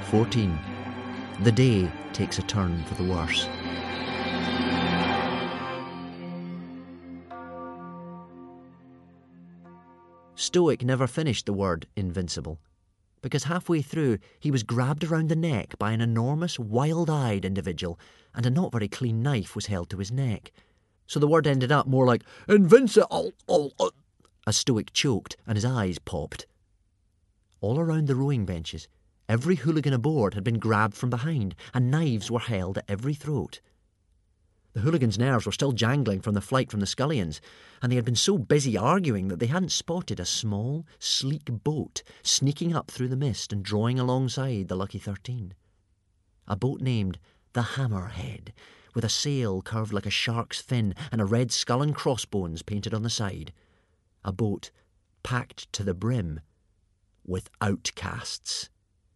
14. The day takes a turn for the worse. Stoic never finished the word invincible, because halfway through he was grabbed around the neck by an enormous, wild-eyed individual, and a not very clean knife was held to his neck. So the word ended up more like invincible, as Stoic choked and his eyes popped. All around the rowing benches, every hooligan aboard had been grabbed from behind, and knives were held at every throat. The hooligans' nerves were still jangling from the flight from the scullions, and they had been so busy arguing that they hadn't spotted a small, sleek boat sneaking up through the mist and drawing alongside the Lucky 13. A boat named the Hammerhead, with a sail curved like a shark's fin and a red skull and crossbones painted on the side. A boat packed to the brim with outcasts.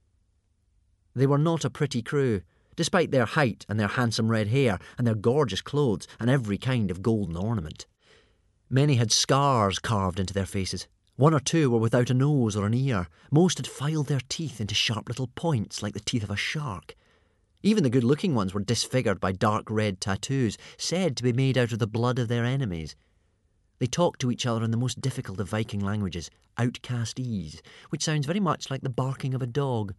They were not a pretty crew, despite their height and their handsome red hair and their gorgeous clothes and every kind of golden ornament. Many had scars carved into their faces. One or two were without a nose or an ear. Most had filed their teeth into sharp little points like the teeth of a shark. Even the good-looking ones were disfigured by dark red tattoos, said to be made out of the blood of their enemies. They talked to each other in the most difficult of Viking languages, outcastese, which sounds very much like the barking of a dog.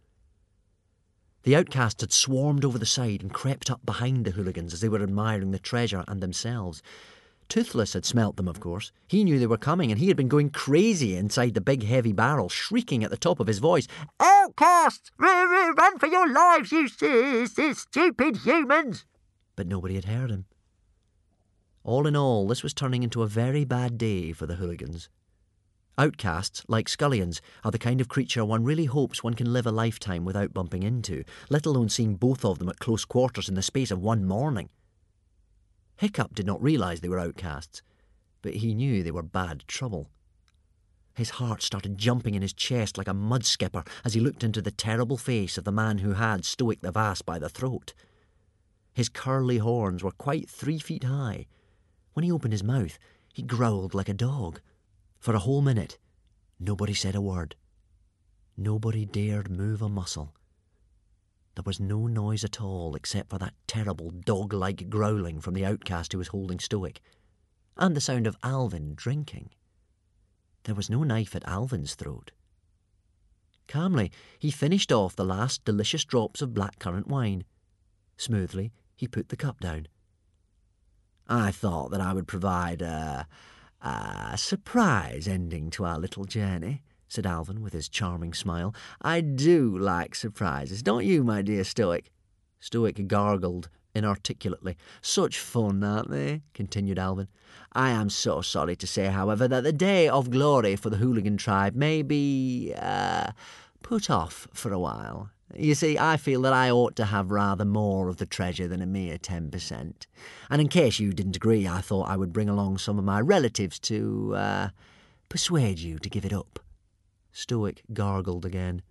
The outcasts had swarmed over the side and crept up behind the hooligans as they were admiring the treasure and themselves. Toothless had smelt them, of course. He knew they were coming, and he had been going crazy inside the big heavy barrel, shrieking at the top of his voice, "Outcasts! Run for your lives, you stupid humans!" But nobody had heard him. All in all, this was turning into a very bad day for the hooligans. Outcasts, like scullions, are the kind of creature one really hopes one can live a lifetime without bumping into, let alone seeing both of them at close quarters in the space of one morning. Hiccup did not realise they were outcasts, but he knew they were bad trouble. His heart started jumping in his chest like a mud skipper as he looked into the terrible face of the man who had Stoic the Vast by the throat. His curly horns were quite 3 feet high. When he opened his mouth, he growled like a dog. For a whole minute, nobody said a word. Nobody dared move a muscle. There was no noise at all except for that terrible dog-like growling from the outcast who was holding Stoic, and the sound of Alvin drinking. There was no knife at Alvin's throat. Calmly, he finished off the last delicious drops of blackcurrant wine. Smoothly, he put the cup down. "I thought that I would provide a surprise ending to our little journey," said Alvin with his charming smile. "I do like surprises, don't you, my dear Stoic?" Stoic gargled inarticulately. "Such fun, aren't they?" continued Alvin. "I am so sorry to say, however, that the day of glory for the hooligan tribe may be put off for a while. You see, I feel that I ought to have rather more of the treasure than a mere 10%. And in case you didn't agree, I thought I would bring along some of my relatives to persuade you to give it up." Stoic gargled again.